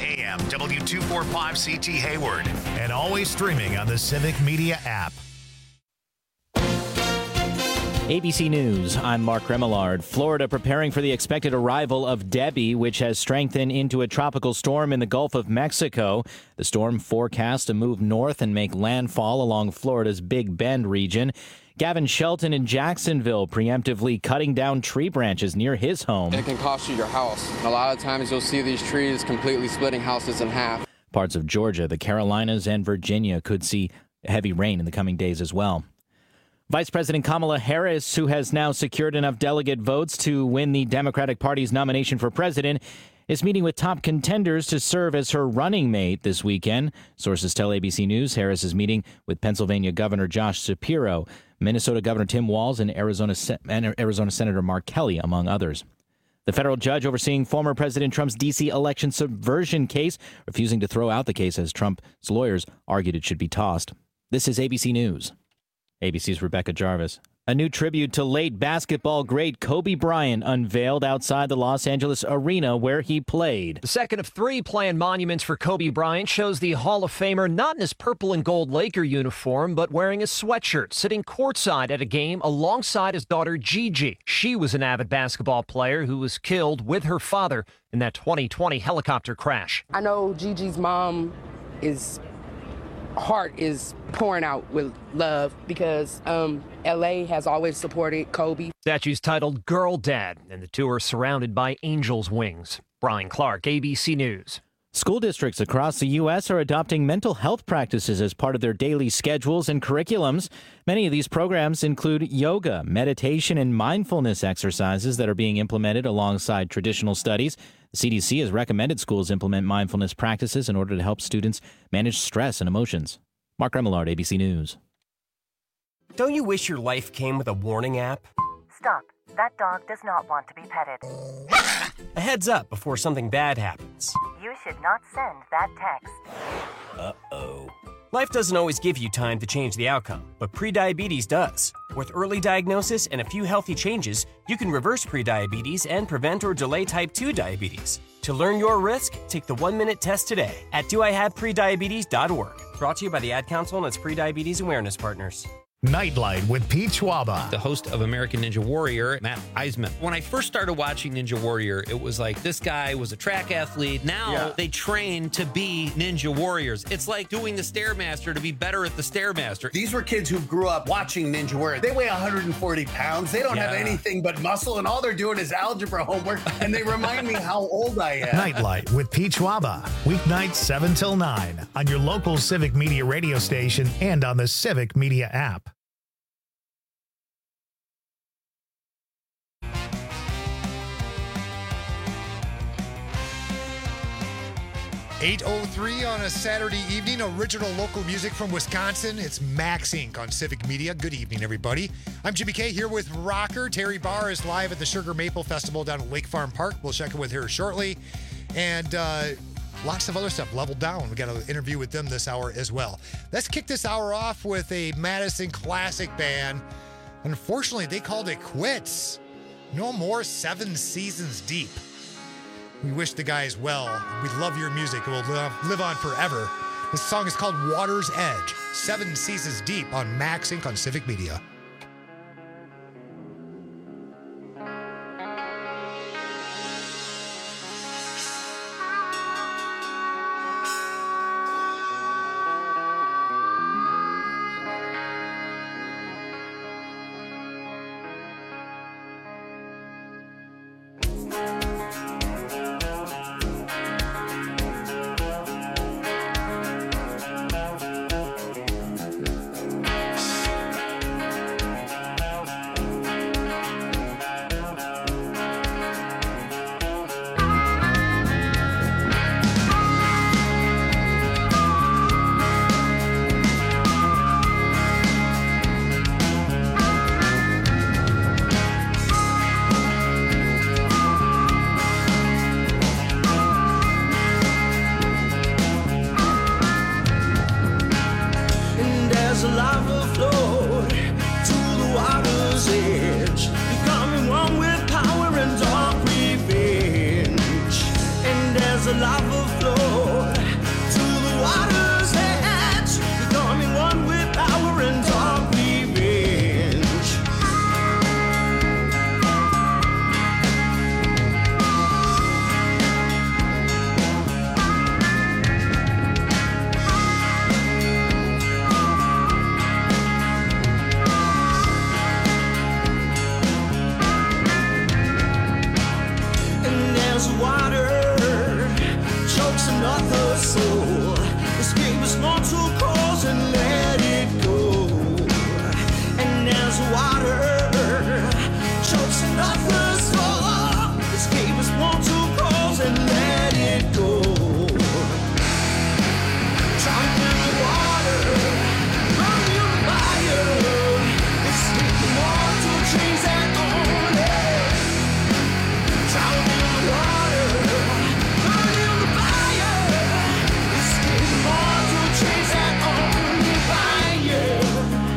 AM, W245CT Hayward, and always streaming on the Civic Media app. ABC News, I'm Mark Remillard. Florida preparing for the expected arrival of Debbie, which has strengthened into a tropical storm in the Gulf of Mexico. The storm forecast to move north and make landfall along Florida's Big Bend region. Gavin Shelton in Jacksonville preemptively cutting down tree branches near his home. It can cost you your house. A lot of times you'll see these trees completely splitting houses in half. Parts of Georgia, the Carolinas, and Virginia could see heavy rain in the coming days as well. Vice President Kamala Harris, who has now secured enough delegate votes to win the Democratic Party's nomination for president, is meeting with top contenders to serve as her running mate this weekend. Sources tell ABC News Harris is meeting with Pennsylvania Governor Josh Shapiro, Minnesota Governor Tim Walz, and Arizona Senator Mark Kelly, among others. The federal judge overseeing former President Trump's D.C. election subversion case, refusing to throw out the case as Trump's lawyers argued it should be tossed. This is ABC News. ABC's Rebecca Jarvis. A new tribute to late basketball great Kobe Bryant unveiled outside the Los Angeles arena where he played. The second of three planned monuments for Kobe Bryant shows the Hall of Famer not in his purple and gold Laker uniform, but wearing a sweatshirt, sitting courtside at a game alongside his daughter Gigi. She was an avid basketball player who was killed with her father in that 2020 helicopter crash. I know Gigi's mom heart is pouring out with love because LA has always supported Kobe. Statue's titled Girl Dad, and the two are surrounded by angels' wings. Brian Clark, ABC News. School districts across the U.S. are adopting mental health practices as part of their daily schedules and curriculums. Many of these programs include yoga, meditation, and mindfulness exercises that are being implemented alongside traditional studies. The CDC has recommended schools implement mindfulness practices in order to help students manage stress and emotions. Mark Remillard, ABC News. Don't you wish your life came with a warning app? Stop. That dog does not want to be petted. A heads up before something bad happens. You should not send that text. Uh-oh. Life doesn't always give you time to change the outcome, but prediabetes does. With early diagnosis and a few healthy changes, you can reverse prediabetes and prevent or delay type 2 diabetes. To learn your risk, take the 1-minute test today at doihaveprediabetes.org. Brought to you by the Ad Council and its prediabetes awareness partners. Nightlight with Pete Schwaba. The host of American Ninja Warrior, Matt Eisman. When I first started watching Ninja Warrior, it was like this guy was a track athlete. Now they train to be Ninja Warriors. It's like doing the Stairmaster to be better at the Stairmaster. These were kids who grew up watching Ninja Warrior. They weigh 140 pounds. They don't have anything but muscle, and all they're doing is algebra homework, and they remind me how old I am. Nightlight with Pete Schwaba. Weeknights 7 till 9 on your local Civic Media radio station and on the Civic Media app. 8:03 on a Saturday evening. Original local music from Wisconsin. It's Max Inc. on Civic Media. Good evening, everybody. I'm Jimmy K here with rocker. Terry Barr is live at the Sugar Maple Festival down at Lake Farm Park. We'll check in with her shortly. And lots of other stuff. Level Down. We got an interview with them this hour as well. Let's kick this hour off with a Madison classic band. Unfortunately, they called it quits. No more 7 Seasons Deep. We wish the guys well. We love your music. It will live on forever. This song is called Water's Edge. 7 Seasons Deep on Max Inc. on Civic Media. another soul. Escape his mortal cause and let it go. And as water chokes another soul, escape his mortal cause and let it go. Drunk in the water, burn in the fire, escape the mortal chains that own it. Drown in the water, burn in the fire, escape the mortal chains that only bind you.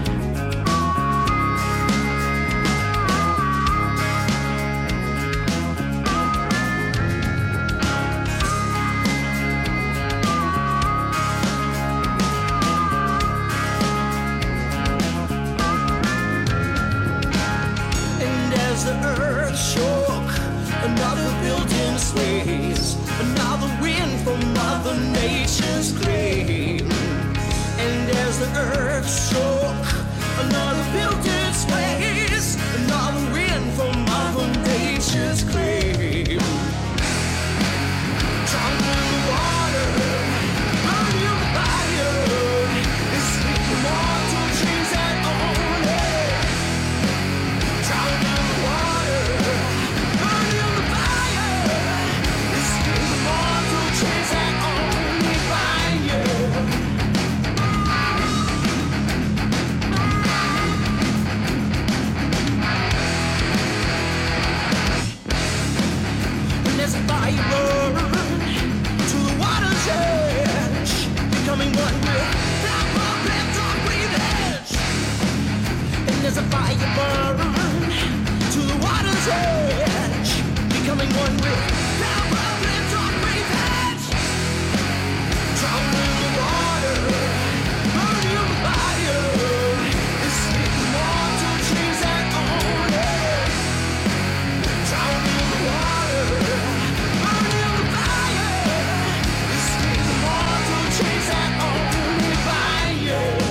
And as the earth shook, another building sways, another wind from Mother Nature's grave. And as the earth shook, another building sways, another wind from Mother Nature's grave. Drunk in the water, burn in the fire, escape the mortal chains that own it. Drown in the water, burn in the fire, escape the mortal chains that only bind you. And as a fire burns to the water's edge, becoming one with that and dark breathage. And as a fire burns to the water's edge, becoming one with power and dark breathage. Drown in the water, burn in the fire, escape the mortal chains that own it. Drown in the water, burn in the fire, escape the mortal chains that only bind you.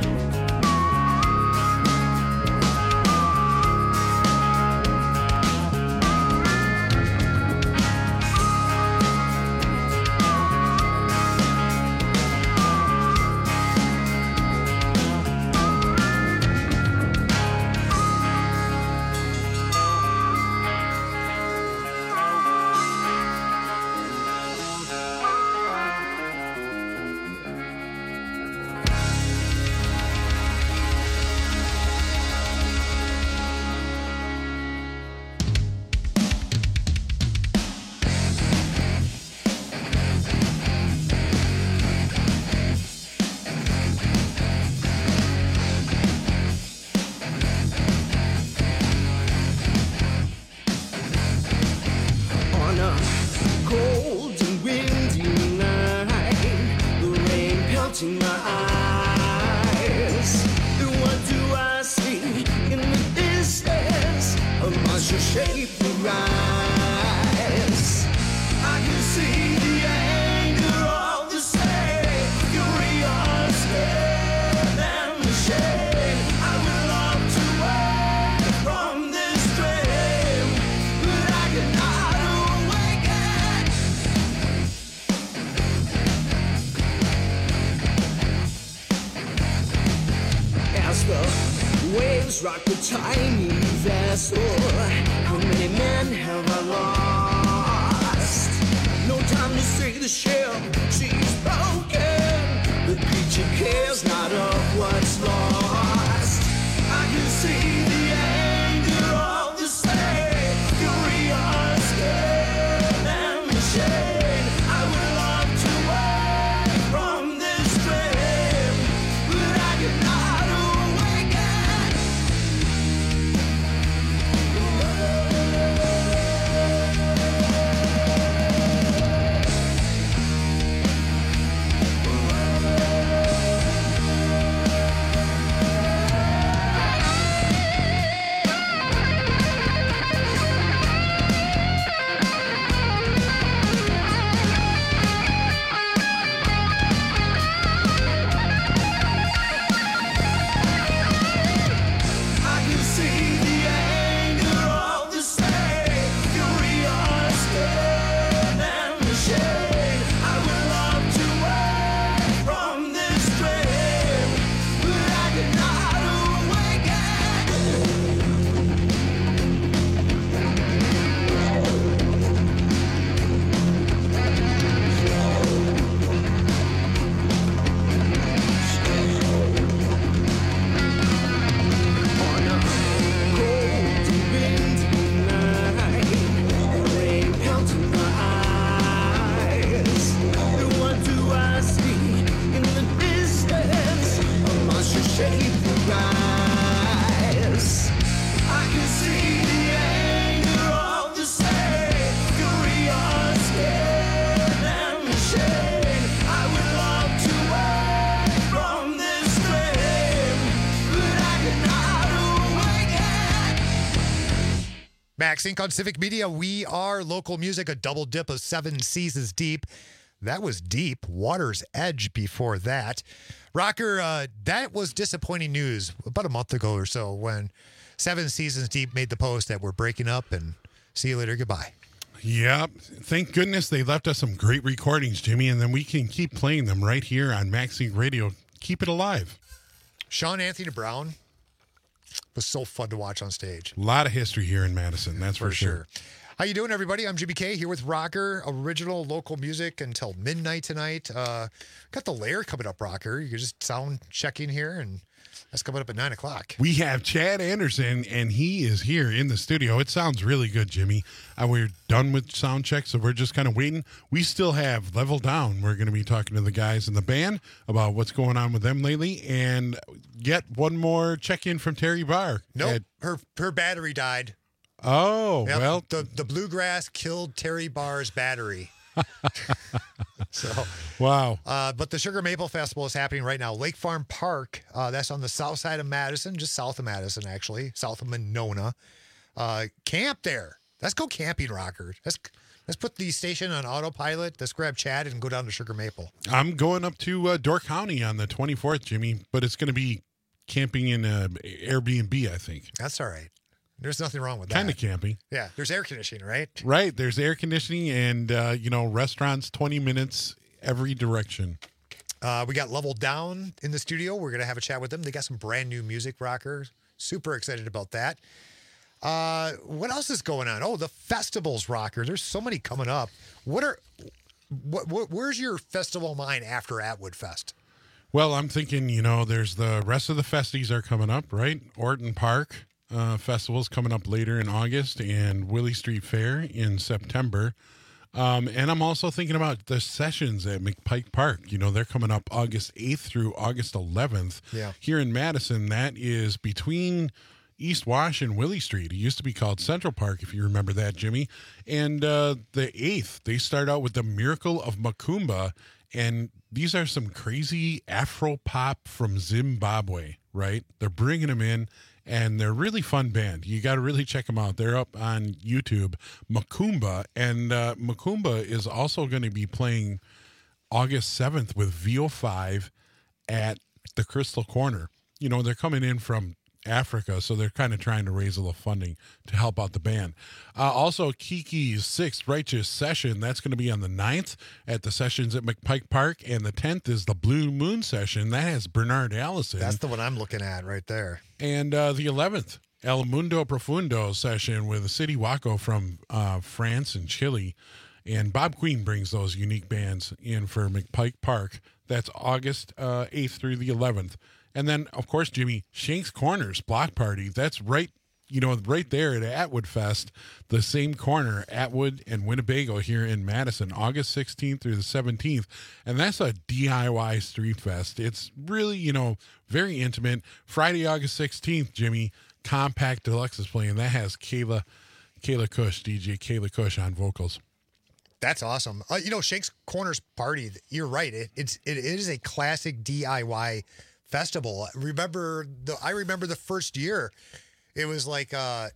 On a cold and windy night, the rain pelting my eyes. What do I see in the distance? A monster shape rise. I can see the anger of the state, furious and the shame. I would love to wake from this dream, but I cannot awaken. As the waves rock the tiny vessel, how many men have I lost? No time to say the ship, she's broken. The creature cares not of what's lost. I can see the anger of the state, furious and the shame. I would love to wake from this dream, but I cannot awaken. Max Inc. on Civic Media. We are local music, a double dip of 7 seasons deep. That was deep. Water's Edge before that. Rocker, that was disappointing news about a month ago or so when 7 seasons deep made the post that we're breaking up and see you later. Goodbye. Yep. Thank goodness they left us some great recordings, Jimmy, and then we can keep playing them right here on Max Inc. Radio. Keep it alive. Sean Anthony Brown was so fun to watch on stage. A lot of history here in Madison, that's for sure. How you doing, everybody? I'm Jimmy K here with Rocker, original local music until midnight tonight. Got the Lair coming up, Rocker. You can just sound checking here, and that's coming up at 9 o'clock. We have Chad Anderson, and he is here in the studio. It sounds really good, Jimmy. We're done with sound check, so we're just kind of waiting. We still have Level Down. We're going to be talking to the guys in the band about what's going on with them lately, and get one more check-in from Terry Barr. Nope, her battery died. Oh, yep, well. The bluegrass killed Terry Barr's battery. So wow. But the Sugar Maple Festival is happening right now. Lake Farm Park, that's on the south side of Madison, just south of Madison, actually, south of Monona. Camp there. Let's go camping, Rocker. Let's put the station on autopilot. Let's grab Chad and go down to Sugar Maple. I'm going up to Door County on the 24th, Jimmy, but it's going to be camping in Airbnb, I think. That's all right. There's nothing wrong with that. Kind of camping. Yeah, there's air conditioning, right? Right. There's air conditioning and, restaurants 20 minutes every direction. We got Level Down in the studio. We're going to have a chat with them. They got some brand new music, Rockers. Super excited about that. What else is going on? Oh, the festivals, Rocker. There's so many coming up. Where's your festival mind after Atwood Fest? Well, I'm thinking, there's the rest of the festies are coming up, right? Orton Park. Festival's coming up later in August, and Willie Street Fair in September. And I'm also thinking about the sessions at McPike Park. They're coming up August 8th through August 11th here in Madison. That is between East Wash and Willie Street. It used to be called Central Park, if you remember that, Jimmy. And the 8th, they start out with the Miracle of Macumba, and these are some crazy Afro pop from Zimbabwe, right? They're bringing them in. And they're a really fun band. You got to really check them out. They're up on YouTube, Macumba. And Macumba is also going to be playing August 7th with VO5 at the Crystal Corner. They're coming in from Africa, so they're kind of trying to raise a little funding to help out the band. Also, Kiki's 6th Righteous Session, that's going to be on the 9th at the Sessions at McPike Park, and the 10th is the Blue Moon Session. That has Bernard Allison. That's the one I'm looking at right there. And the 11th, El Mundo Profundo Session with City Waco from France and Chile. And Bob Queen brings those unique bands in for McPike Park. That's August 8th through the 11th. And then, of course, Jimmy, Shank's Corners Block Party. That's right, right there at Atwood Fest, the same corner, Atwood and Winnebago here in Madison, August 16th through the 17th. And that's a DIY street fest. It's really, very intimate. Friday, August 16th, Jimmy, Compact Deluxe is playing. That has Kayla Cush, DJ Kayla Cush on vocals. That's awesome. Shank's Corners Party, you're right. It is a classic DIY festival. I remember the first year. It was like the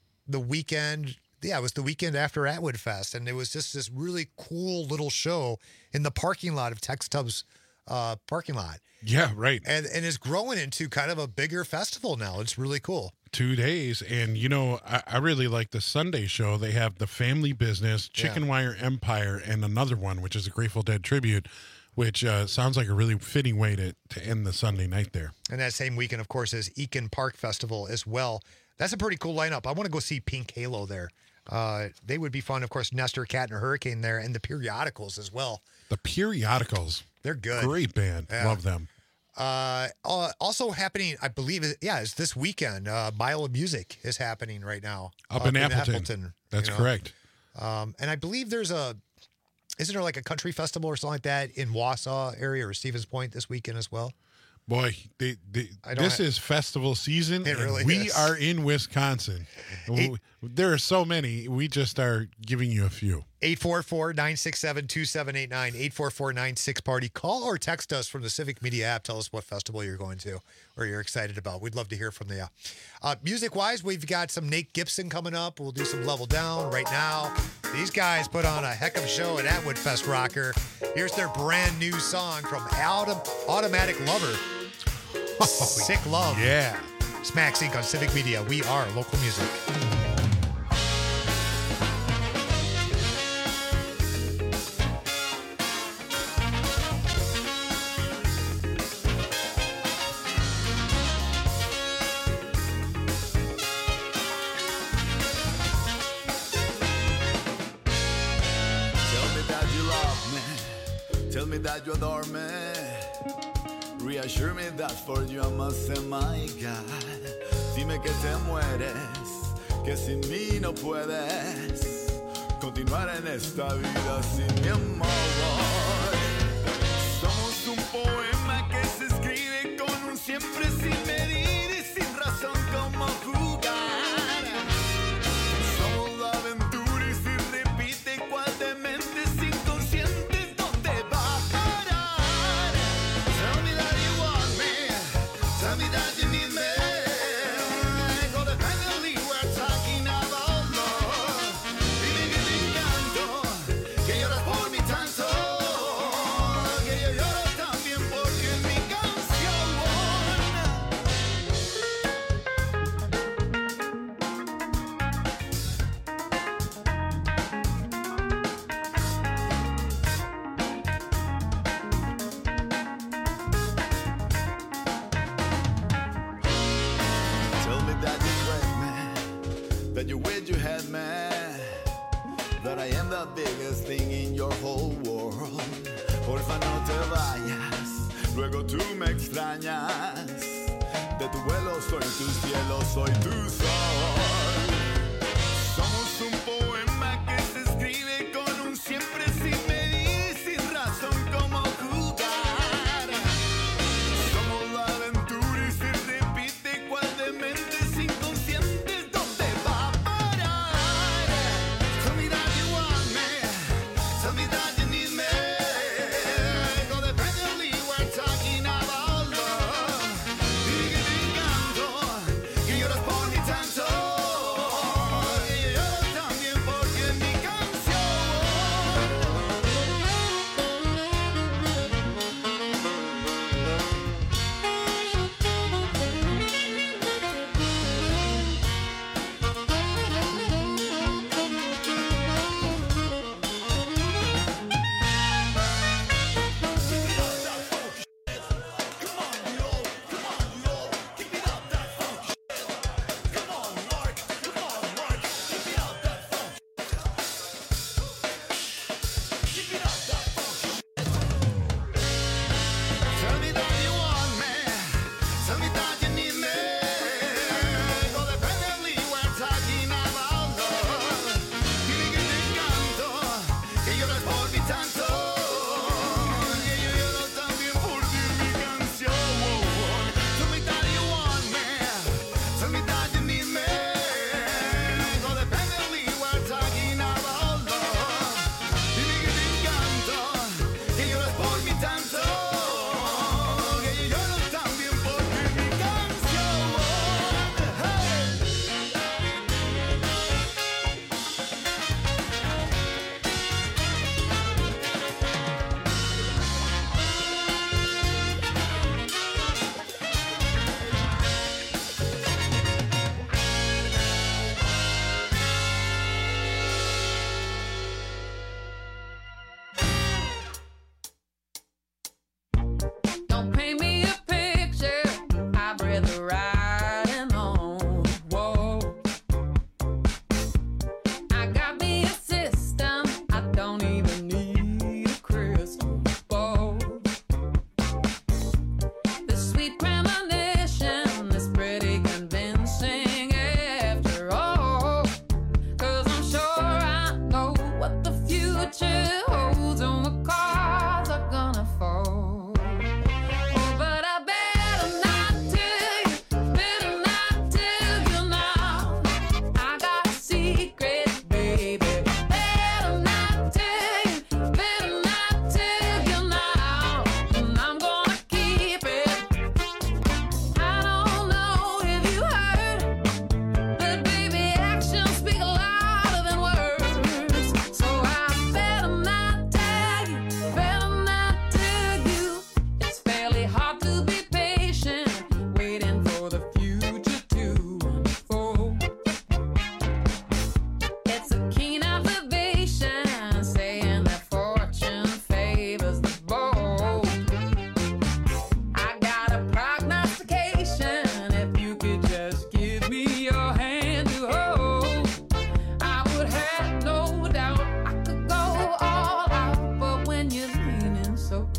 weekend. Yeah, it was the weekend after Atwood Fest, and it was just this really cool little show in the parking lot of Tex Tubbs parking lot. Yeah, right. And it's growing into kind of a bigger festival now. It's really cool. 2 days, and I really like the Sunday show. They have the Family Business, Chicken Wire Empire, and another one, which is a Grateful Dead tribute, which sounds like a really fitting way to end the Sunday night there. And that same weekend, of course, is Eakin Park Festival as well. That's a pretty cool lineup. I want to go see Pink Halo there. They would be fun. Of course, Nestor, Cat, and a Hurricane there, and the Periodicals as well. The Periodicals. They're good. Great band. Yeah. Love them. Also happening, I believe, it's this weekend. Mile of Music is happening right now. Up in Appleton. That's correct. And I believe isn't there like a country festival or something like that in Wausau area or Stevens Point this weekend as well? Boy, this is festival season. It really we are in Wisconsin. There are so many. We just are giving you a few. 844-967-2789, 844-96-PARTY. Call or text us from the Civic Media app. Tell us what festival you're going to or you're excited about. We'd love to hear from you. Music-wise, we've got some Nate Gibson coming up. We'll do some Level Down right now. These guys put on a heck of a show at Atwood Fest, Rocker. Here's their brand new song from Automatic Lover. Sick Love. Yeah. Smack Sync on Civic Media. We are local music. Tell me that you adore me. Reassure me that for you I must say my God. Dime que te mueres, que sin mí no puedes continuar en esta vida sin mi amor. Somos un poema que se escribe con un siempre sin medir y sin razón como jugar. Somos la aventura y si repite cual de mentes inconscientes ¿dónde va a parar? Tell me that you want me, tell me that you need me. Codependently we're talking about love. Dime que te encanto, que lloras por mí tanto, que yo lloro también porque en mi canción. Tell me that you crave me, that you wish you had me, that I am the biggest thing in your whole world. Porfa no te vayas, luego tú me extrañas. De tu vuelo soy tu cielo, soy tu sol. Somos un poema que se escribe con un siempre sin medir, sin razón como jugar. Somos la aventura y se repite cual de mentes inconscientes ¿dónde va a parar? Tell me that you want me, tell me that you need me. Codependently we're talking about love. Dime que te encanto, que lloras por mí tanto.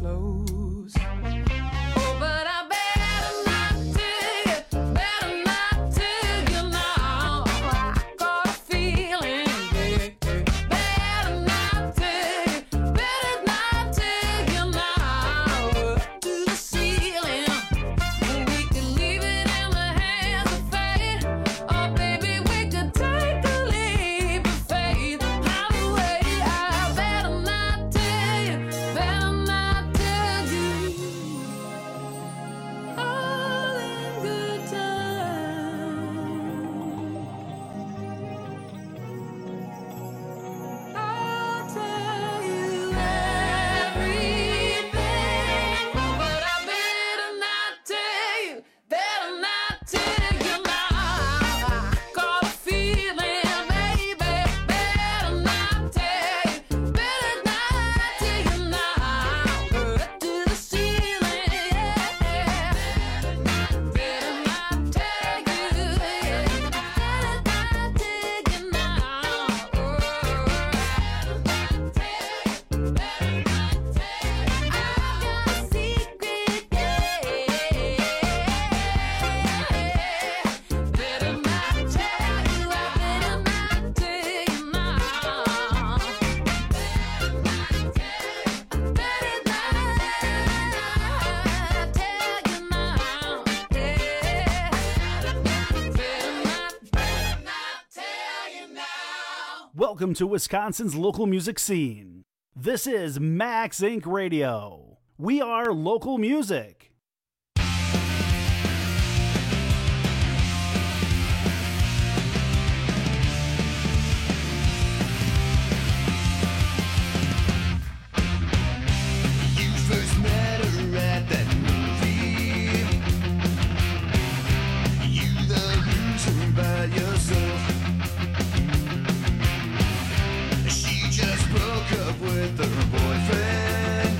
close. Oh, but I better not tell you, better not tell you now. I got a feeling, yeah. Better not tell you, better not tell you now. Up to the ceiling, we can leave it in the hands of fate. Oh, baby, we could take a leap of faith. Highway, I better not tell you, better not tell you. All in good time. I'll tell you everything, but I better not tell you, better not tell you now. I got a feeling, baby, better not tell you, better not tell you now. Up to the ceiling, yeah. Better not tell you, yeah. Better not tell you now. Better not tell you, better not tell you. I've got a secret, yeah. Better not tell you, I better not tell you now. Better not tell you, better not tell you now. Better not tell you now. Welcome to Wisconsin's local music scene. This is Max Inc. Radio. We are local music. You first met her at that movie. You the loser by yourself. She just broke up with her boyfriend.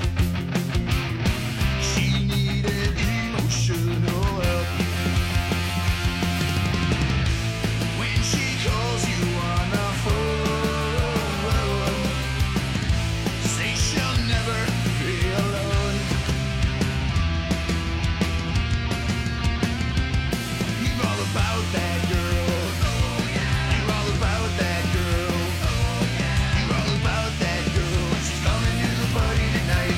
She needed emotional help. When she calls you on the phone, say she'll never be alone. You're all about that girl. You're all about that girl. You're all about that girl. She's coming to the party tonight.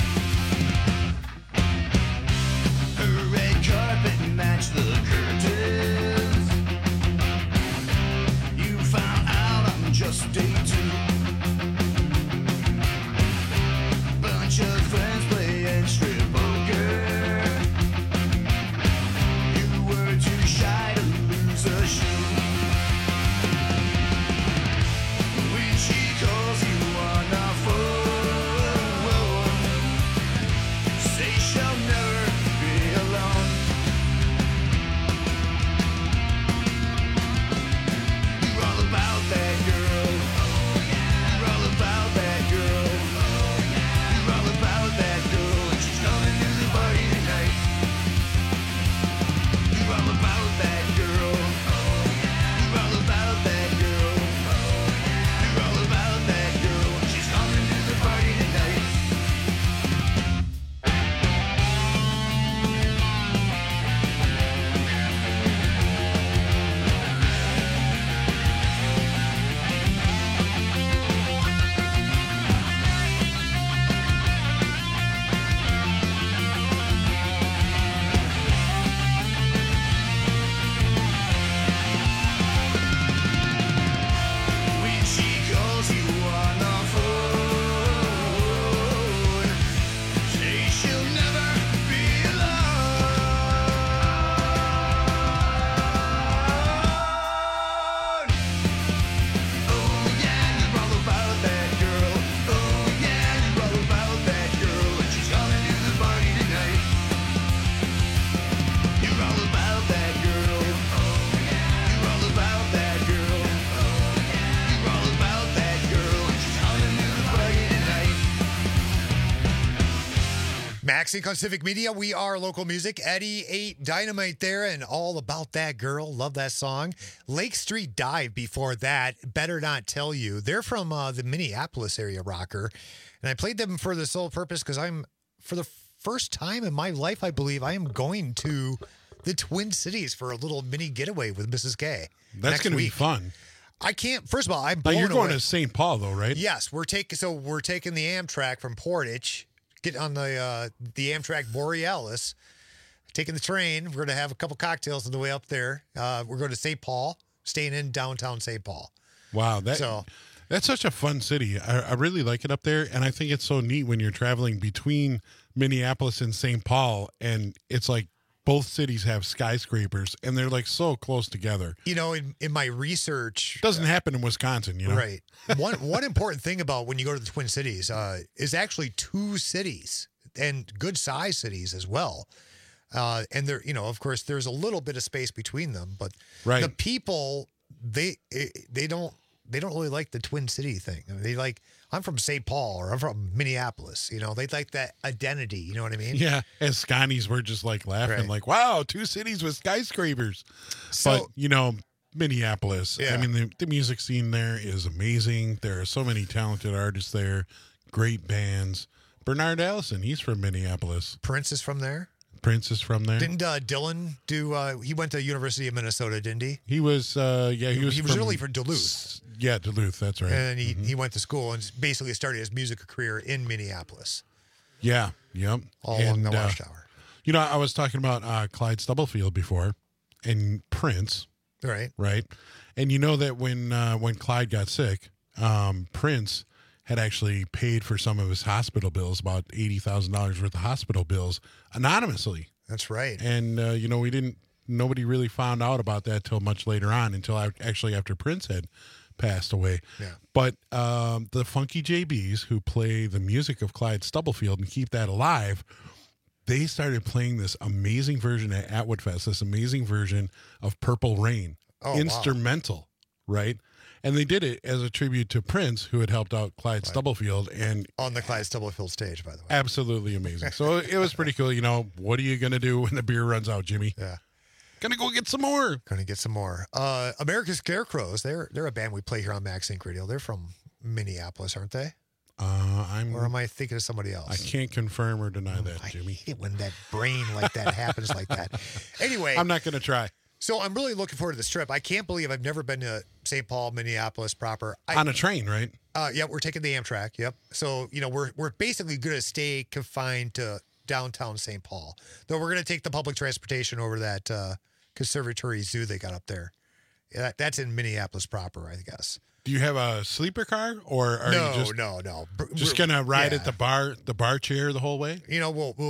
Her red carpet matched the curtains. You found out I'm just day two. Bunch of friends playing strip poker. You were too shy to lose a shoe. When she calls you on the phone, say she'll never be alone. You're all about that girl. You're all about that girl. You're all about that girl, and she's coming to the party tonight. You're all about that girl. You're all about that girl. You're all about that girl, and she's coming to the party tonight. When she calls you on the phone, say she'll never be alone. Oh yeah, you're all about that girl. Oh yeah, you're all about that girl, and she's coming to the party tonight. You're all about that girl. You're all about that girl. You're all about that girl, and she's coming to the party tonight. Max Inc. on Civic Media. We are local music. Eddie 8 Dynamite there and All About That Girl. Love that song. Lake Street Dive before that. Better Not Tell You. They're from the Minneapolis area rocker. And I played them for the sole purpose because I'm for the first time in my life, I believe I am going to the Twin Cities for a little mini getaway with Mrs. K. That's going to be fun. I can't. First of all, I'm blown You're going away. to St. Paul, though, right? Yes, we're taking the Amtrak from Portage, get on the Amtrak Borealis, taking the train. We're going to have a couple cocktails on the way up there. We're going to St. Paul, staying in downtown St. Paul. Wow, that's such a fun city. I really like it up there, and I think it's so neat when you're traveling between Minneapolis and St. Paul, and it's like both cities have skyscrapers, and they're like so close together. You know, in my research, doesn't happen in Wisconsin, you know. Right. One important thing about when you go to the Twin Cities is actually two cities and good sized cities as well. And there, you know, of course, there's a little bit of space between them, but the people they don't really like the Twin City thing. They like, I'm from St. Paul or I'm from Minneapolis. You know, they like that identity. You know what I mean? Yeah. As Scotties were just like laughing, like, wow, two cities with skyscrapers. So, but, you know, Minneapolis, Yeah. I mean, the music scene there is amazing. There are so many talented artists there, great bands. Bernard Allison, he's from Minneapolis. Prince is from there. Prince is from there. Didn't Dylan do? He went to University of Minnesota, didn't he? He was, he was really from Duluth. Yeah, Duluth, that's right. And he went to school and basically started his music career in Minneapolis. Yeah, yep. All along the Watchtower. You know, I was talking about Clyde Stubblefield before and Prince. Right. Right. And you know that when Clyde got sick, Prince had actually paid for some of his hospital bills, about $80,000 worth of hospital bills, anonymously. That's right. And, you know, nobody really found out about that till much later on, until actually after Prince had passed away. Yeah. But the Funky JBs, who play the music of Clyde Stubblefield and keep that alive, they started playing this amazing version at Atwood Fest, this amazing version of Purple Rain, instrumental, right? And they did it as a tribute to Prince, who had helped out Clyde Stubblefield. And on the Clyde Stubblefield stage, by the way. Absolutely amazing. So it was pretty cool. You know, what are you going to do when the beer runs out, Jimmy? Yeah. Gonna go get some more. Gonna get some more. America's Scarecrows. They're a band we play here on Max Inc. Radio. They're from Minneapolis, aren't they? Or am I thinking of somebody else? I can't confirm or deny that, Jimmy. I hate it when that brain like that happens like that. Anyway, I'm not gonna try. So I'm really looking forward to this trip. I can't believe I've never been to St. Paul, Minneapolis proper. On a train, right? Yeah, we're taking the Amtrak. Yep. So you know we're basically going to stay confined to downtown St. Paul. Though we're going to take the public transportation over that Conservatory Zoo they got up there. Yeah, that's in Minneapolis proper, I guess. Do you have a sleeper car, or are you just no? Just gonna ride at the bar chair the whole way? You know,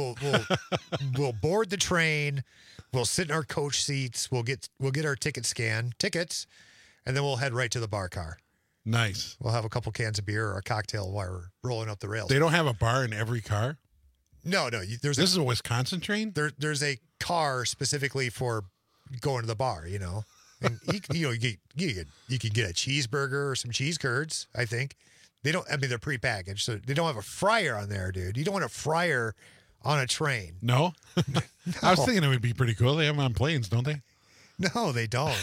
we'll board the train. We'll sit in our coach seats. We'll get our tickets, and then we'll head right to the bar car. Nice. We'll have a couple cans of beer or a cocktail while we're rolling up the rails. They don't have a bar in every car? No. This is a Wisconsin train? There's a car specifically for going to the bar, you know. And you can get a cheeseburger or some cheese curds, I think. They're prepackaged, so they don't have a fryer on there, dude. You don't want a fryer on a train. No? I was thinking it would be pretty cool. They have them on planes, don't they? No, they don't.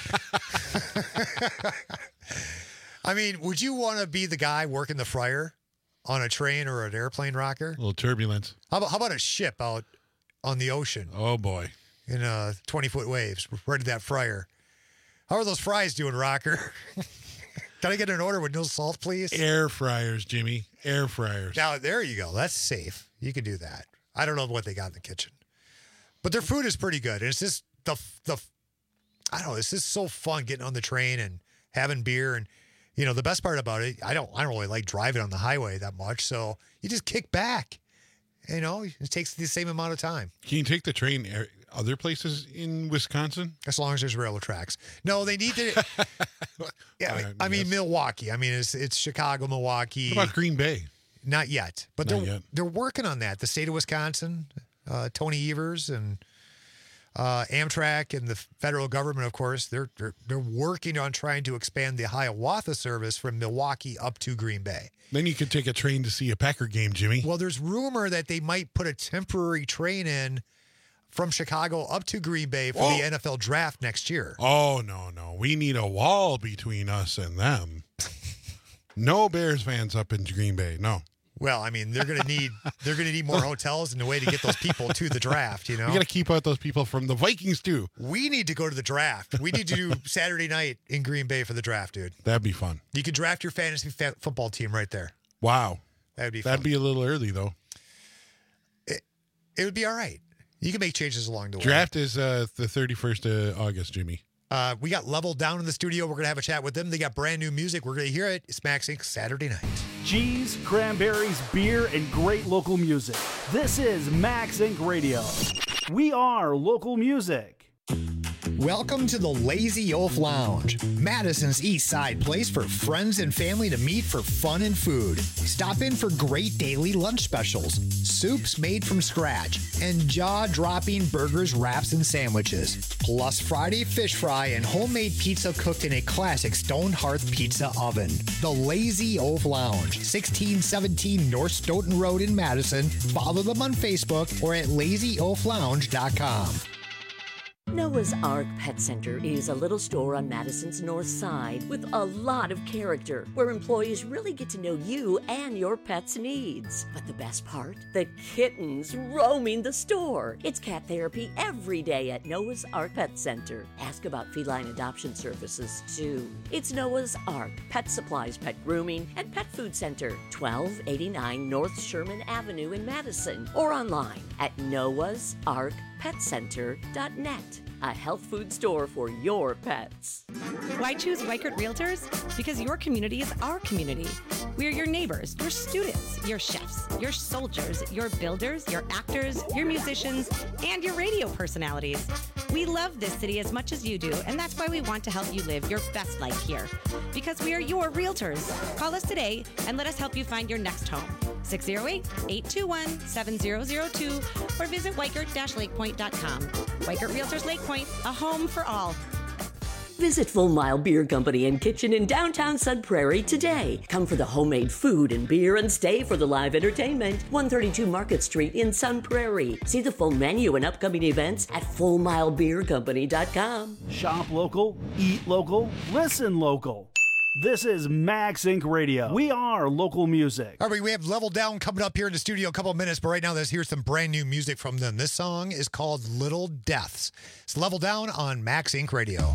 I mean, would you want to be the guy working the fryer on a train or an airplane, Rocker? A little turbulence. How about a ship out on the ocean? Oh, boy. In 20-foot waves, right at that fryer. How are those fries doing, Rocker? Can I get an order with no salt, please? Air fryers, Jimmy. Air fryers. Now, there you go. That's safe. You can do that. I don't know what they got in the kitchen. But their food is pretty good. And it's just I don't know, it's just so fun getting on the train and having beer. And, you know, the best part about it, I don't really like driving on the highway that much. So you just kick back. You know, it takes the same amount of time. Can you take the train other places in Wisconsin? As long as there's railroad tracks. No, they need to. Yeah, I mean, Milwaukee. I mean, it's Chicago, Milwaukee. What about Green Bay? Not yet, but they're working on that. The state of Wisconsin, Tony Evers and Amtrak and the federal government, of course, they're working on trying to expand the Hiawatha service from Milwaukee up to Green Bay. Then you could take a train to see a Packer game, Jimmy. Well, there's rumor that they might put a temporary train in from Chicago up to Green Bay for the NFL draft next year. Oh, no. We need a wall between us and them. No Bears fans up in Green Bay. No. Well, I mean, they're gonna need more hotels and a way to get those people to the draft. You know, We got to keep out those people from the Vikings too. we need to go to the draft. We need to do Saturday night in Green Bay for the draft, dude. That'd be fun. You could draft your fantasy football team right there. Wow. That'd be fun. That'd be a little early though. It would be all right. You can make changes along the way. Draft is the 31st of August, Jimmy. We got Level Down in the studio. We're going to have a chat with them. They got brand new music. We're going to hear it. It's Max Inc. Saturday night. Cheese, cranberries, beer, and great local music. This is Max Inc. Radio. We are local music. Welcome to the Lazy Oaf Lounge, Madison's East Side place for friends and family to meet for fun and food. Stop in for great daily lunch specials, soups made from scratch, and jaw-dropping burgers, wraps, and sandwiches. Plus Friday fish fry and homemade pizza cooked in a classic stone hearth pizza oven. The Lazy Oaf Lounge, 1617 North Stoughton Road in Madison. Follow them on Facebook or at lazyoaflounge.com. Noah's Ark Pet Center is a little store on Madison's north side with a lot of character, where employees really get to know you and your pet's needs. But the best part? The kittens roaming the store. It's cat therapy every day at Noah's Ark Pet Center. Ask about feline adoption services, too. It's Noah's Ark Pet Supplies, Pet Grooming, and Pet Food Center, 1289 North Sherman Avenue in Madison, or online at noahsarkpetcenter.net. A health food store for your pets. Why choose Weichert Realtors? Because your community is our community. We are your neighbors, your students, your chefs, your soldiers, your builders, your actors, your musicians, and your radio personalities. We love this city as much as you do, and that's why we want to help you live your best life here. Because we are your realtors. Call us today and let us help you find your next home. 608-821-7002 or visit Weichert-lakepoint.com. Weichert Realtors Lake Point, a home for all. Visit Full Mile Beer Company and Kitchen in downtown Sun Prairie today. Come for the homemade food and beer and stay for the live entertainment. 132 Market Street in Sun Prairie. See the full menu and upcoming events at FullMileBeerCompany.com. Shop local, eat local, listen local. This is Max Inc. Radio. We are local music. All right, we have Level Down coming up here in the studio in a couple of minutes, but right now here's some brand new music from them. This song is called Little Deaths. It's Level Down on Max Inc. Radio.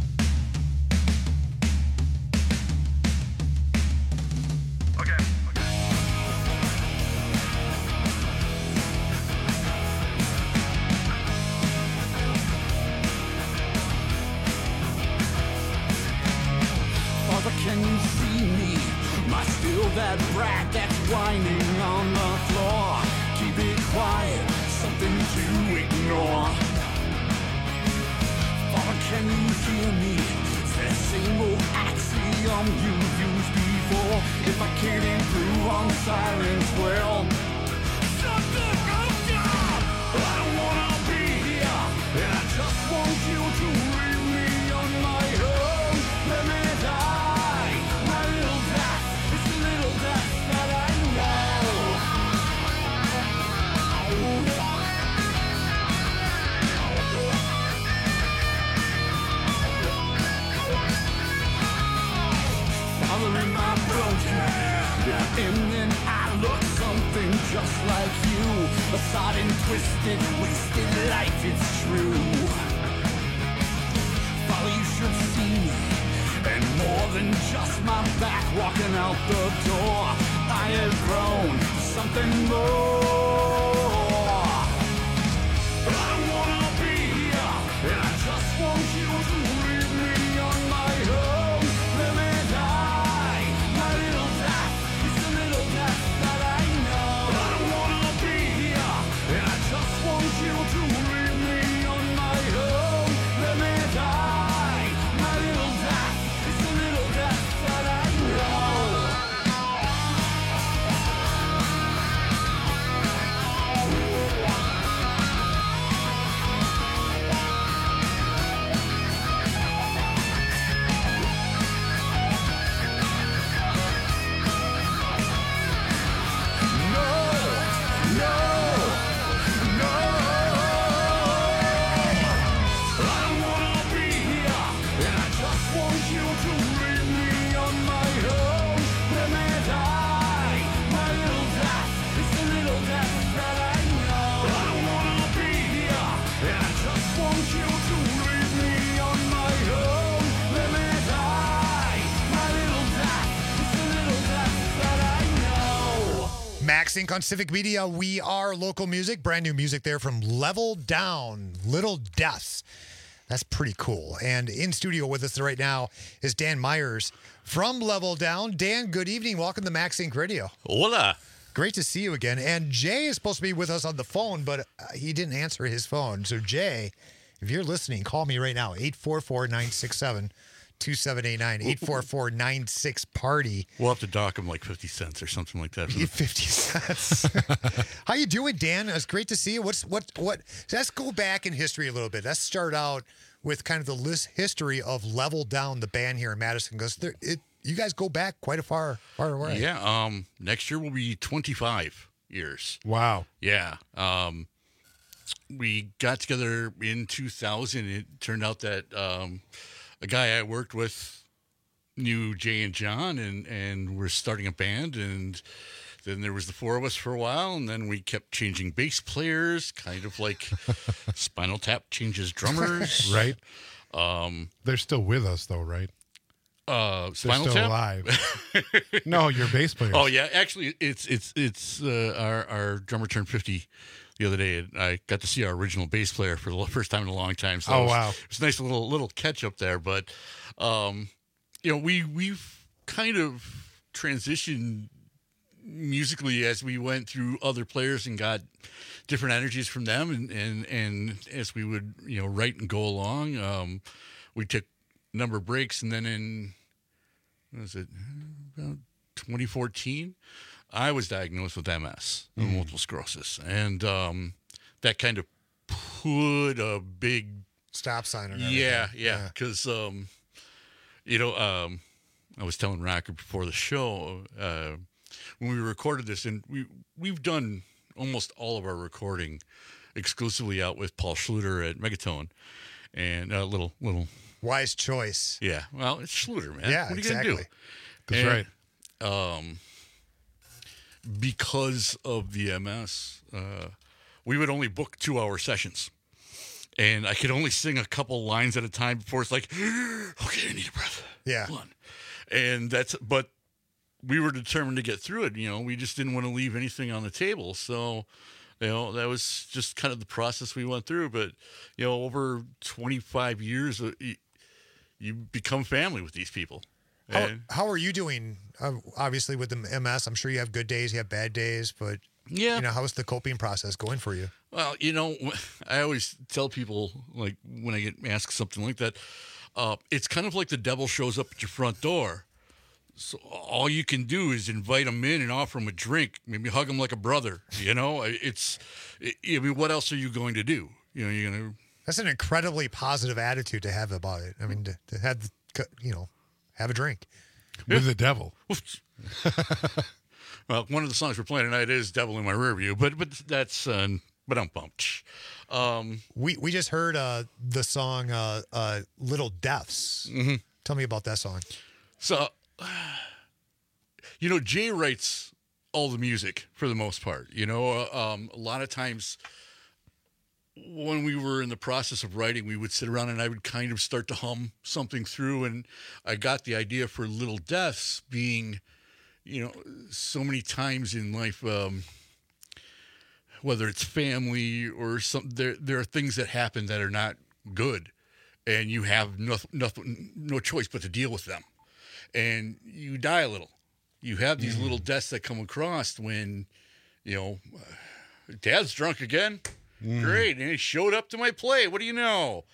Can you see me? Am I still that brat that's whining on the floor? Keep it quiet, something to ignore. Father, can you hear me? It's that same old axiom you've used before. If I can't improve on silence, well, shut the fuck up! I don't wanna be here, and I just want you to leave me on my own. Let me die. Following my broken, and then I look something just like you. A sodden, twisted, wasted life, it's true. Father, you should see me, and more than just my back walking out the door. I have grown to something more. I don't wanna be here, and I just want you to leave me on my own. Let me die, my little death. It's a little death that I know. I don't wanna be here, and I just want you to leave me on my own. Let me die, my little death. It's a little death that I know. Max Inc. on Civic Media. We are local music. Brand new music there from Level Down, Little Deaths. That's pretty cool. And in studio with us right now is Dan Myers from Level Down. Dan, good evening. Welcome to Max Inc. Radio. Hola. Great to see you again. And Jay is supposed to be with us on the phone, but he didn't answer his phone. So, Jay, if you're listening, call me right now, 844-967-2789, 844-96-PARTY. We'll have to dock him like 50 cents or something like that. 50 cents. How you doing, Dan? It's great to see you. What? Let's go back in history a little bit. Let's start out with kind of the history of Level Down, the band here in Madison, because you guys go back quite a far away. Yeah. Next year will be 25 years. Wow. Yeah. We got together in 2000. It turned out that a guy I worked with knew Jay and John, and we're starting a band. And then there was the four of us for a while, and then we kept changing bass players, kind of like Spinal Tap changes drummers. Right. They're still with us, though, right? Spinal They're still Tap? alive. No, your bass players. Oh yeah, actually, it's our drummer turned 50 the other day, and I got to see our original bass player for the first time in a long time. So wow, it was a nice little catch up there. But we've kind of transitioned musically as we went through other players and got different energies from them, and as we would write and go along, we took a number of breaks, and then in about 2014. I was diagnosed with MS, multiple sclerosis, and that kind of put a big stop sign on everything. Yeah, because I was telling Rocker before the show when we recorded this, and we've done almost all of our recording exclusively out with Paul Schluter at Megatone, and a little wise choice. Yeah, well, it's Schluter, man. Yeah, what are you exactly. gonna do? That's right. Because of the MS, we would only book 2-hour sessions. And I could only sing a couple lines at a time before it's like, okay, I need a breath. Yeah. Hold on. And but we were determined to get through it. We just didn't want to leave anything on the table. So, that was just kind of the process we went through. But, over 25 years, you become family with these people. How are you doing? Obviously, with the MS, I'm sure you have good days, you have bad days, but how's the coping process going for you? Well, I always tell people, like when I get asked something like that, it's kind of like the devil shows up at your front door. So all you can do is invite him in and offer him a drink, maybe hug him like a brother. What else are you going to do? You're gonna. That's an incredibly positive attitude to have about it. I mean, to have have a drink with the devil. Well, one of the songs we're playing tonight is "Devil in My Rearview," but that's but I'm pumped. We just heard the song "Little Deaths." Mm-hmm. Tell me about that song. So, Jay writes all the music for the most part. A lot of times when we were in the process of writing, we would sit around and I would kind of start to hum something through, and I got the idea for Little Deaths being, so many times in life, whether it's family or something, there are things that happen that are not good, and you have no choice but to deal with them, and you die a little. You have these little deaths that come across when, Dad's drunk again. Great, and he showed up to my play. What do you know?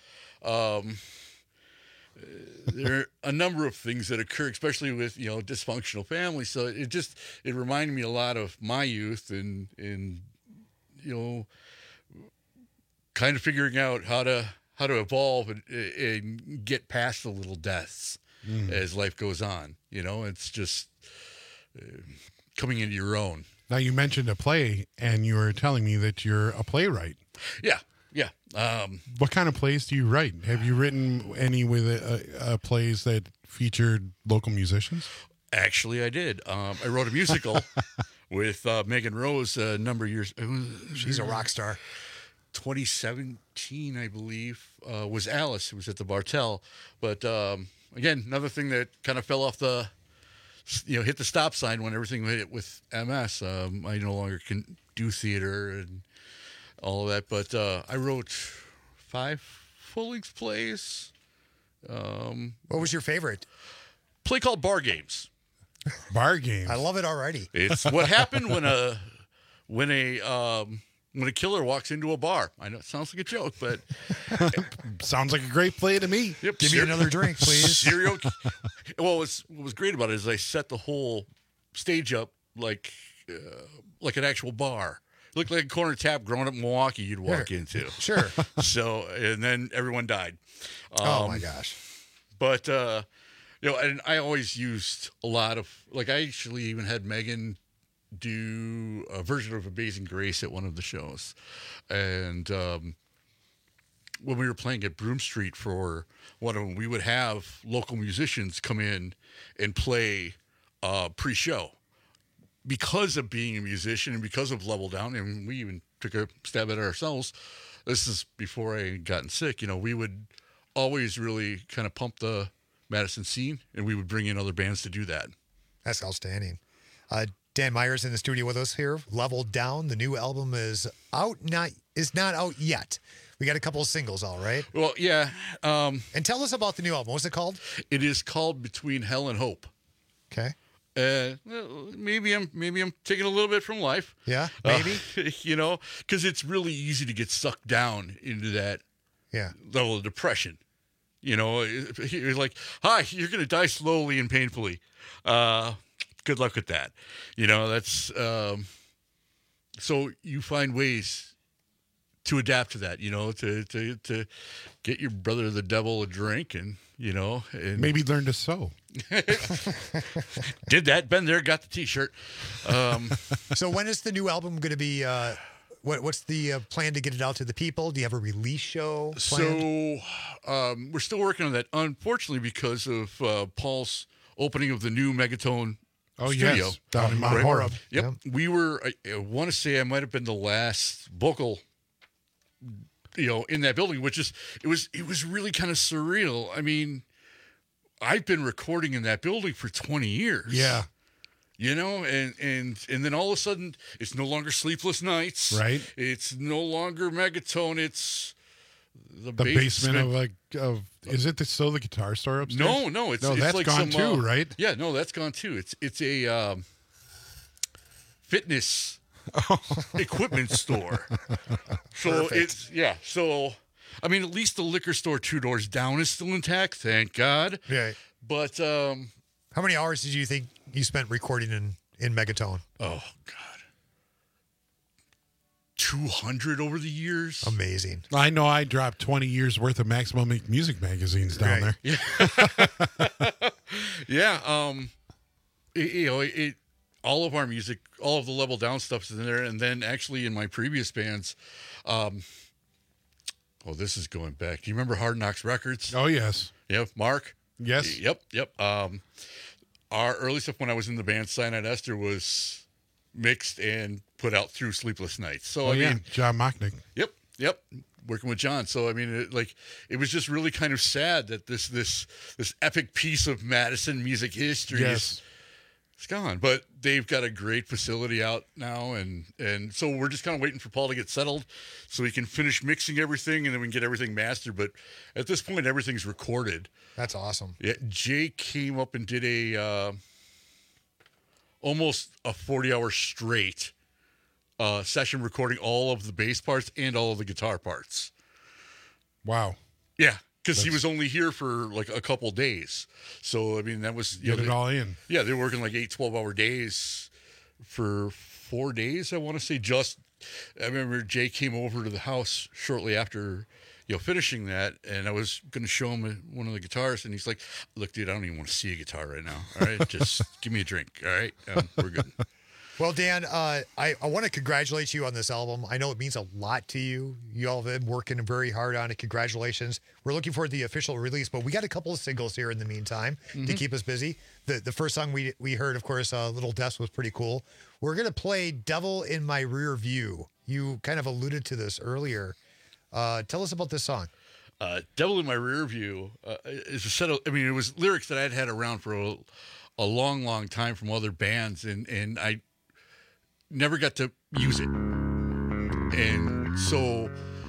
There are a number of things that occur, especially with dysfunctional families. So it reminded me a lot of my youth, and kind of figuring out how to evolve and get past the little deaths as life goes on. It's just coming into your own. Now, you mentioned a play, and you were telling me that you're a playwright. Yeah. What kind of plays do you write? Have you written any with plays that featured local musicians? Actually, I did. I wrote a musical with Megan Rose a number of years. She's a rock star. 2017, I believe, was Alice. It was at the Bartell. But again, another thing that kind of fell off the hit the stop sign when everything hit with MS. I no longer can do theater and all of that, but I wrote 5 full-length plays. What was your favorite? Play called Bar Games. Bar Games. I love it already. It's what happened when a killer walks into a bar. I know it sounds like a joke, but sounds like a great play to me. Yep. Give me another drink, please. Well, what was great about it is I set the whole stage up like an actual bar. It looked like a corner tap growing up in Milwaukee you'd walk into. Sure. So, and then everyone died. Oh my gosh. But, and I always used a lot of, I actually even had Megan do a version of Amazing Grace at one of the shows. And when we were playing at Broome Street for one of them, we would have local musicians come in and play pre-show. Because of being a musician and because of Level Down, and we even took a stab at it ourselves, this is before I had gotten sick, we would always really kind of pump the Madison scene, and we would bring in other bands to do that. That's outstanding. Dan Myers in the studio with us here. Level Down, the new album is out, not out yet. We got a couple of singles, all right? Well, yeah. And tell us about the new album. What's it called? It is called Between Hell and Hope. Okay. Maybe I'm taking a little bit from life. Yeah, maybe. Because it's really easy to get sucked down into that level of depression. You're like, hi, you're going to die slowly and painfully. Good luck with that. That's so you find ways to adapt to that. To get your brother the devil a drink and maybe learn to sew. Did that. Been there, got the T-shirt. So when is the new album going to be? What's the plan to get it out to the people? Do you have a release show planned? So we're still working on that. Unfortunately, because of Paul's opening of the new Megatone studio. Yes, down in Mount Horeb. Yep. We were, I want to say I might have been the last vocal in that building, which is, it was really kind of surreal. I mean, I've been recording in that building for 20 years. Yeah. And then all of a sudden it's no longer Sleepless Nights. Right. It's no longer Megatone. It's the basement of is it still the guitar store upstairs? No, it's that's like gone too, right? Yeah, no, that's gone too. It's a fitness equipment store. So Perfect. So I mean, at least the liquor store 2 doors down is still intact, thank God. Right. But how many hours did you think you spent recording in Megatone? Oh God, 200 over the years. Amazing. I know I dropped 20 years worth of Maximum Music magazines down there. Yeah. It all of our music, all of the Level Down stuff is in there. And then actually in my previous bands, this is going back. Do you remember Hard Knocks Records? Oh, yes. Yep. Mark? Yes. Yep. Our early stuff when I was in the band Cyanide Esther was mixed and put out through Sleepless Nights. So, I mean, John Mocknick. Yep. Working with John. So, I mean, it was just really kind of sad that this epic piece of Madison music history is gone. But they've got a great facility out now. And so we're just kind of waiting for Paul to get settled so he can finish mixing everything and then we can get everything mastered. But at this point, everything's recorded. That's awesome. Yeah. Jay came up and did almost a 40-hour straight session recording all of the bass parts and all of the guitar parts. Wow. Yeah, because he was only here for like a couple days. So, I mean, that was... Get it all in. Yeah, they were working like 8, 12-hour days for 4 days, I want to say. I remember Jay came over to the house shortly after... finishing that, and I was going to show him one of the guitars, and he's like, look, dude, I don't even want to see a guitar right now. All right, just give me a drink. All right, we're good. Well, Dan, I want to congratulate you on this album. I know it means a lot to you. You all have been working very hard on it. Congratulations. We're looking for the official release, but we got a couple of singles here in the meantime to keep us busy. The first song we heard, of course, Little Deaths was pretty cool. We're going to play Devil in My Rear View. You kind of alluded to this earlier. Tell us about this song. Devil in My Rear View is a set of, it was lyrics that I'd had around for a long, long time from other bands, and I never got to use it. And so,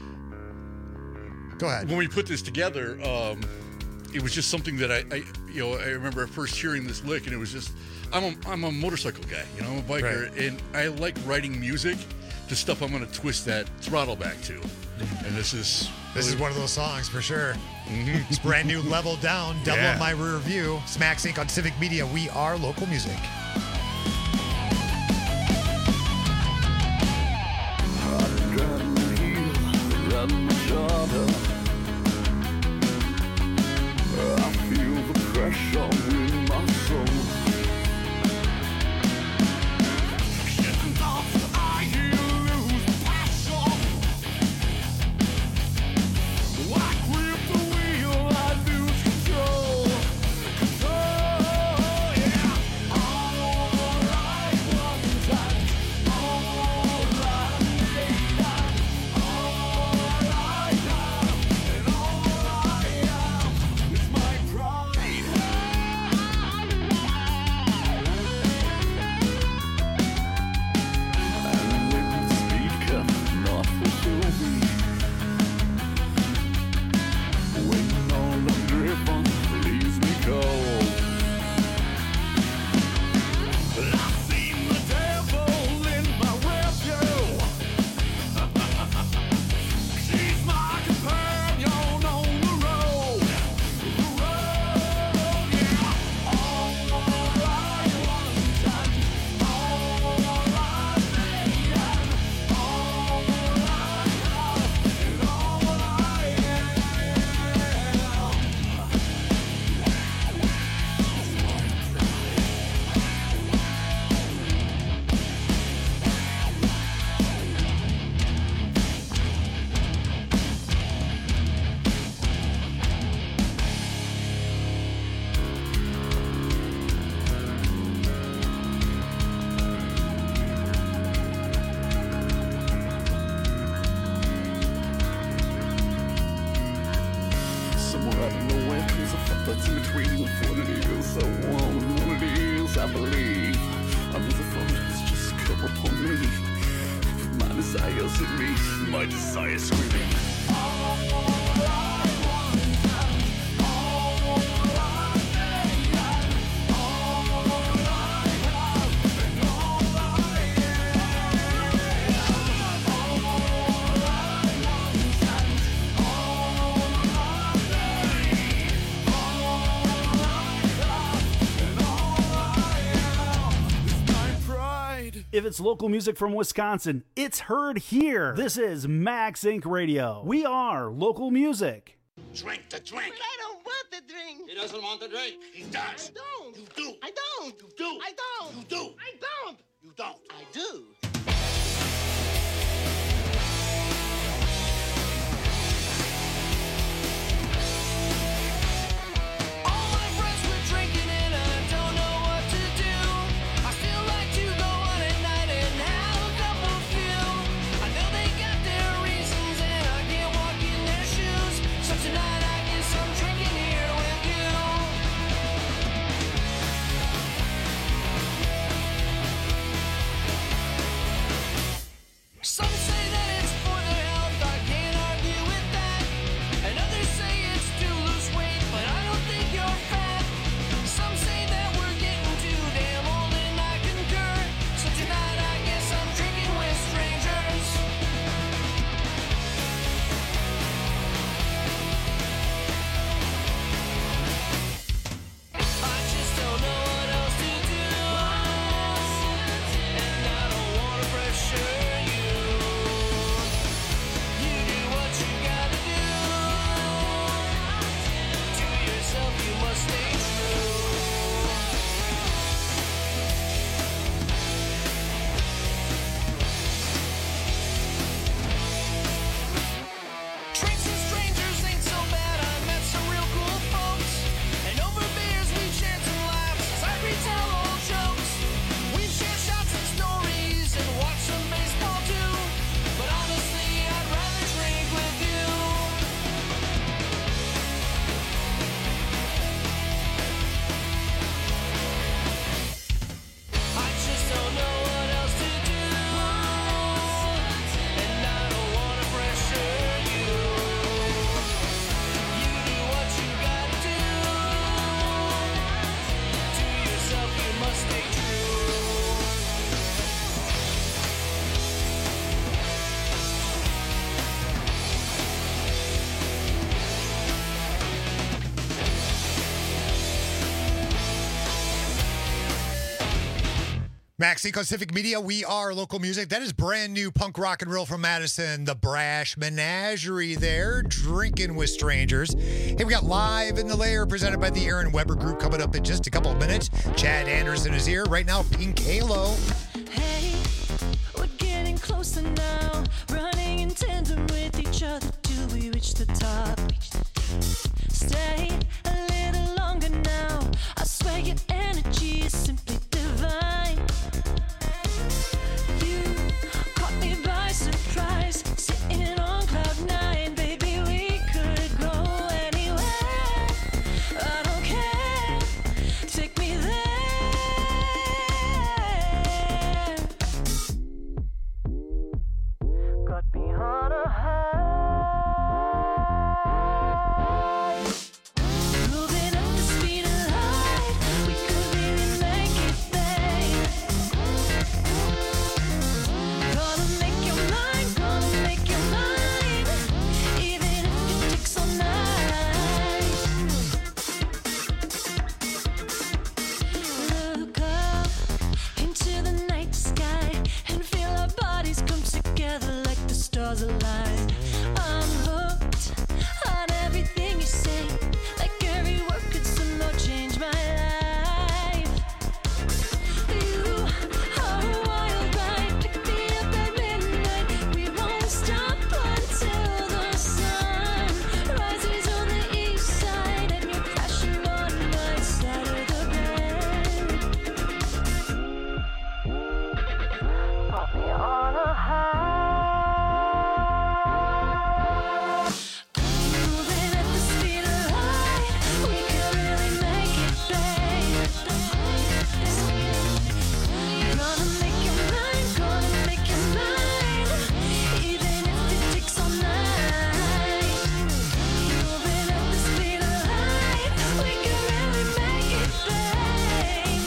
go ahead. When we put this together, it was just something that I remember first hearing this lick, and it was just, I'm a motorcycle guy, I'm a biker, right. And I like writing music to stuff I'm going to twist that throttle back to. And this is one of those songs for sure. Mm-hmm. It's brand new, Level Down, Double Up My Rear View. Smack Sync on Civic Media. We are local music. I feel the pressure in my soul. If it's local music from Wisconsin, it's heard here. This is Max Inc. Radio. We are local music. Drink the drink. But I don't want the drink. He doesn't want the drink. He does. I don't. You do. I don't. You do. I don't. You do. I don't. You don't. I do. Max Inc. on Civic Media. We are local music. That is brand new punk rock and roll from Madison. The Brash Menagerie there, drinking with strangers. Hey, we got Live in the Lair presented by the Aaron Weber Group coming up in just a couple of minutes. Chad Anderson is here. Right now, Pink Halo. Hey, we're getting closer now, running in tandem with each other till we reach the top. Stay a little longer now. I swear your energy is simply divine. You caught me by surprise, sitting on cloud nine. Baby, we could go anywhere. I don't care. Take me there. Got me on a high. Moving at the speed of light, we could really make it, babe. Gonna make your mind, even if it takes all night. Look up into the night sky and feel our bodies come together like the stars align. I'm hooked on everything you say, like every word could somehow change my life. You are a wild ride, pick me up at midnight. We won't stop until the sun rises on the east side and you're crashing on my side of the bed. Put me on a high. Moving at the speed of light, we could really make it, babe. Gonna make your mind, even if it takes all night. Moving at the speed of light, we could really make it, babe.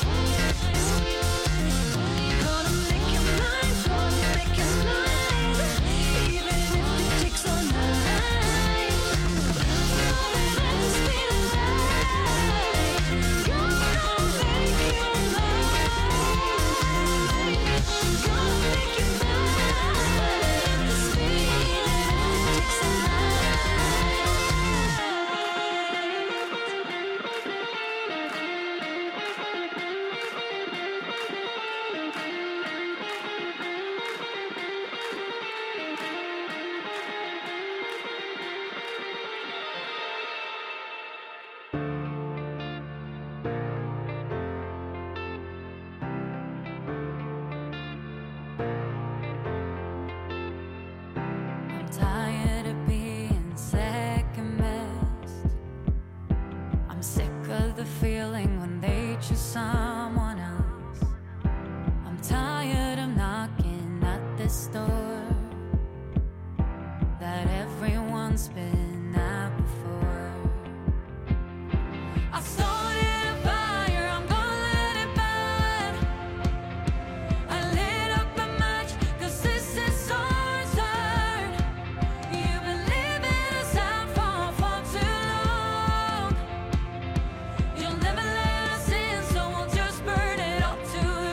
Gonna make your mind, even if it takes all night. Moving at the speed of light, gonna make your mind, gonna make your mind. The speed takes all night. I'm tired of being second best. I'm sick of the feeling when they choose someone else. I'm tired of knocking at this door that everyone's been at before. I started a fire, I'm gonna let it burn. I lit up a match, 'cause this is our turn. You've been living us out for too long. You'll never let us in, so we'll just burn it all to the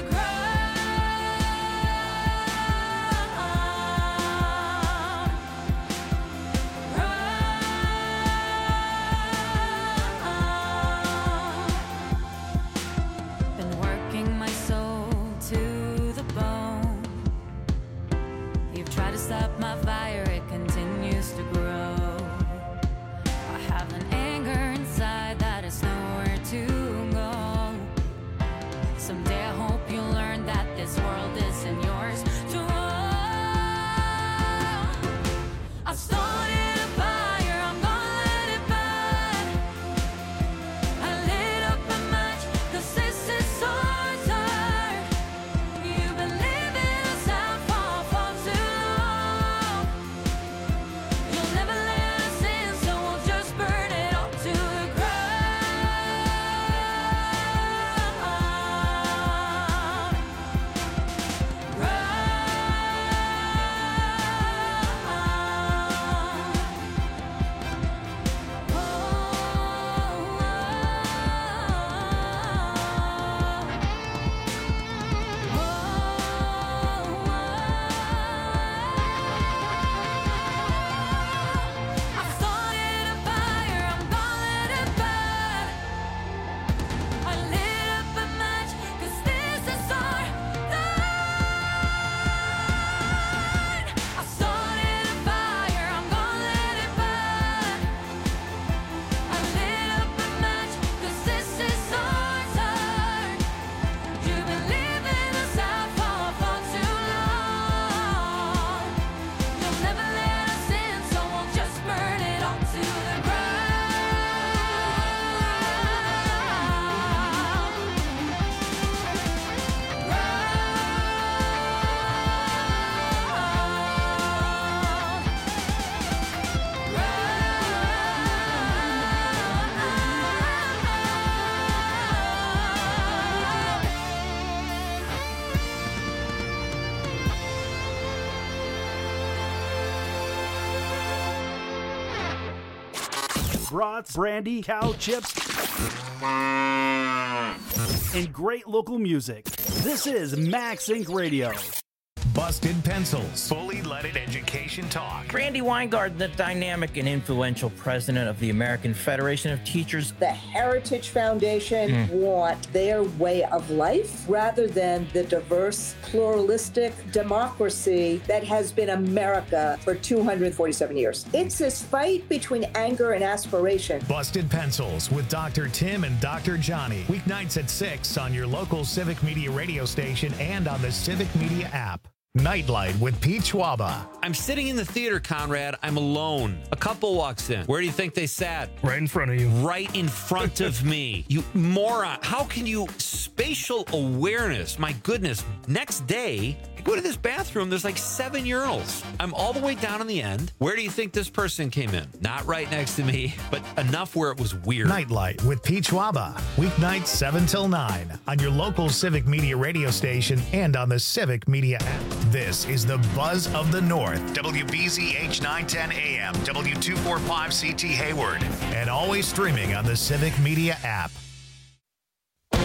Been working my soul to the bone. You've tried to stop my fire, it continues to grow. I have an anger inside that is nowhere to go. Someday I hope you learn that this world isn't yours to own. I started a fire, I'm gonna let it burn. I lit up a match, 'cause this is our turn. You've been living us out for too long. You'll never let us in, so we'll just burn it all to the ground. brats, brandy, cow chips, and great local music. This is Max Inc. Radio. Busted Pencils, fully leaded education talk. Randy Weingarten, the dynamic and influential president of the American Federation of Teachers. The Heritage Foundation want their way of life rather than the diverse, pluralistic democracy that has been America for 247 years. It's this fight between anger and aspiration. Busted Pencils with Dr. Tim and Dr. Johnny. Weeknights at 6 on your local Civic Media radio station and on the Civic Media app. Nightlight with Pete Schwaba. I'm sitting in the theater, Conrad. I'm alone. A couple walks in. Where do you think they sat? Right in front of you. Right in front of me. You moron. How can you... Spatial awareness. My goodness. Next day, I go to this bathroom. There's like 7 urinals. I'm all the way down in the end. Where do you think this person came in? Not right next to me, but enough where it was weird. Nightlight with Pete Schwaba. Weeknights 7 till 9 on your local Civic Media radio station and on the Civic Media app. This is the Buzz of the North. WBZH 910 AM, W245CT Hayward. And always streaming on the Civic Media app.